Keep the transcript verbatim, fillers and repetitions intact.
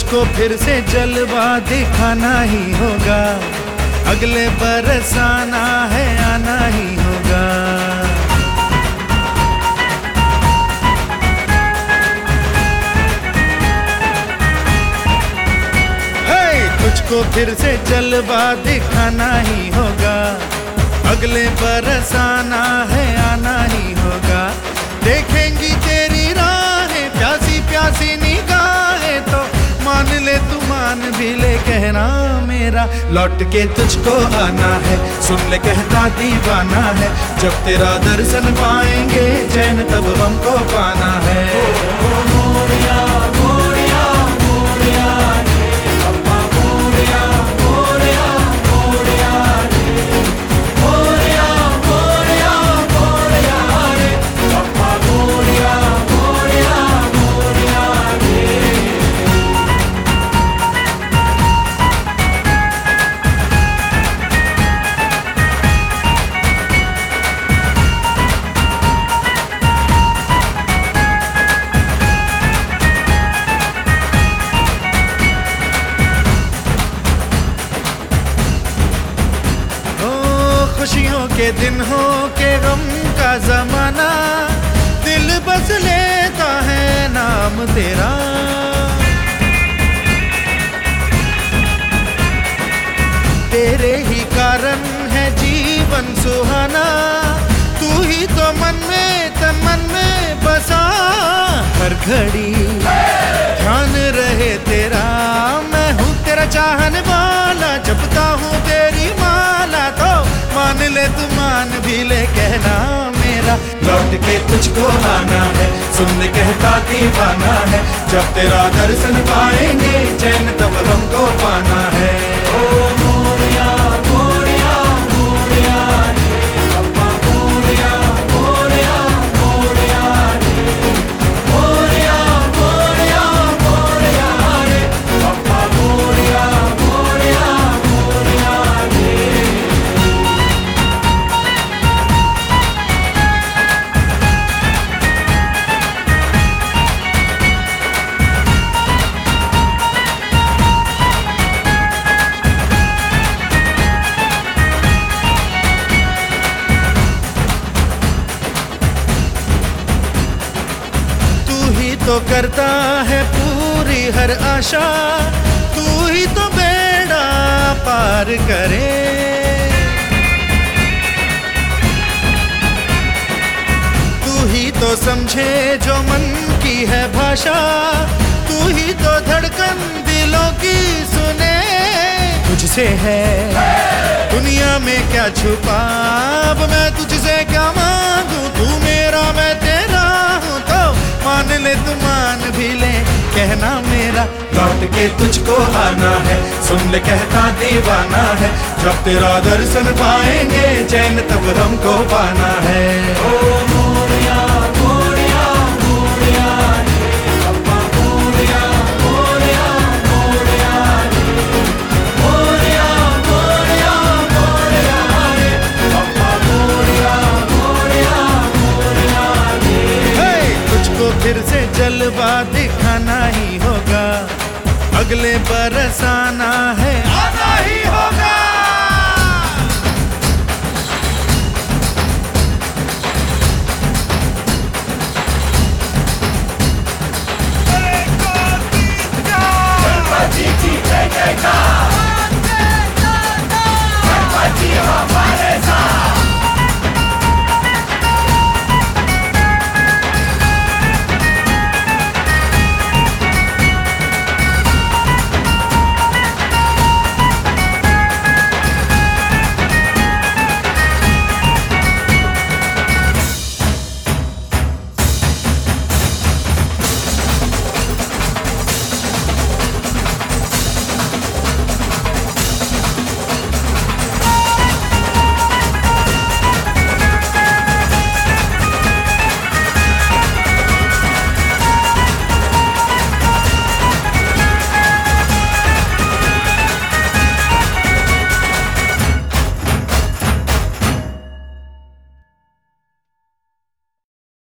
तुझको फिर से जलवा दिखाना ही होगा, अगले बरस आना है आना ही होगा। तुझको फिर से जलवा दिखाना ही होगा, अगले बरस आना है आना ही होगा। देखेंगी तेरी राहें प्यासी प्यासी निगाहें तो मान ले तू मान भी ले, कहना मेरा लौट के तुझको आना है, सुन ले कहता दीवाना है। जब तेरा दर्शन पाएंगे चैन तब हमको पाना है। खुशियों के दिन हो के गम का जमाना, दिल बस लेता है नाम तेरा। तेरे ही कारण है जीवन सुहाना, तू ही तो मन में तन मन में बसा। हर घड़ी ध्यान रहे तेरा, मैं हूँ तेरा चाहने वाला, जपता हूँ तेरी माला तो मान ले तू मान भी ले, कहना मेरा लौट के तुझको आना है, सुन ले कहता दीवाना है। जब तेरा दर्शन पाएंगे चैन तब हमको पाना है। ओ मोरिया मोरिया मोरिया अप्पा मोरिया मोरिया मोरिया मोरिया मोरिया मोरिया रे अप्पा मोरिया मोरिया मोरिया रे। तो करता है पूरी हर आशा, तू ही तो बेड़ा पार करे। तू ही तो समझे जो मन की है भाषा, तू ही तो धड़कन दिलों की सुने। तुझसे है दुनिया में क्या छुपा, अब मैं तुझसे क्या मांगू, तू मेरा मैं तेरा हूँ तो मान ले तू मान भी ले, कहना मेरा लौट के तुझको आना है, सुन ले कहता दीवाना है। जब तेरा दर्शन पाएंगे चैन तब हमको पाना है। ओ मोरिया मोरिया मोरिया अप्पा मोरिया मोरिया मोरिया मोरिया मोरिया मोरिया रे अप्पा मोरिया मोरिया मोरिया रे। तुझको फिर से जलवा दिखाना ही होगा, अगले बरस आना है